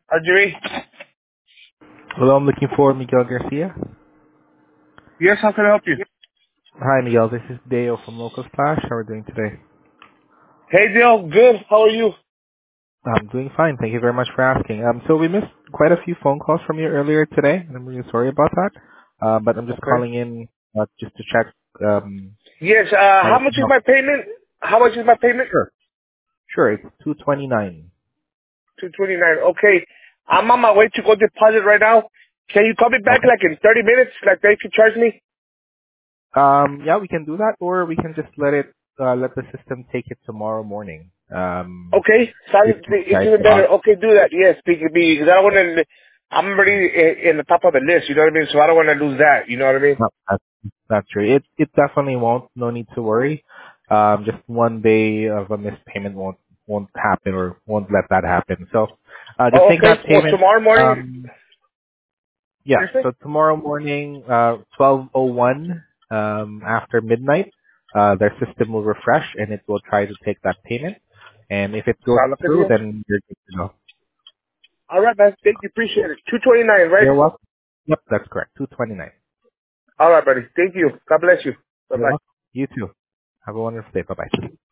Arjuri? Hello, I'm looking for Miguel Garcia. Yes, how can I help you? Hi, Miguel. This is Dale from Local Splash. How are we doing today? Hey, Dale. Good. How are you? I'm doing fine. Thank you very much for asking. So we missed quite a few phone calls from you earlier today, and I'm really sorry about that. But I'm just Okay. calling in just to check. Yes, how much is No, my payment? How much is my payment? sure, sure. It's 229. 229. Okay. I'm on my way to go deposit right now. Can you call me back Okay. like in 30 minutes? Like they could charge me? Yeah, we can do that, or we can just let the system take it tomorrow morning. Okay. It's even better. Okay, do that. Yes, because I don't want to, I'm already in the top of the list, you know what I mean? So I don't want to lose that, you know what I mean? No, that's true. It definitely won't. No need to worry. Just one day of a missed payment won't happen or won't let that happen. So just Oh, make okay. that Well, payment. tomorrow morning, Yeah. Thursday? So tomorrow morning, 12:01 after midnight, their system will refresh and it will try to take that payment. And if it goes Sound like a through, deal? then you're good to go. All right, man. Thank you. Appreciate it. 229, right? You're welcome. Yep, that's correct. 229. All right, buddy. Thank you. God bless you. You're Bye-bye. welcome. You too. Have a wonderful day. Bye bye.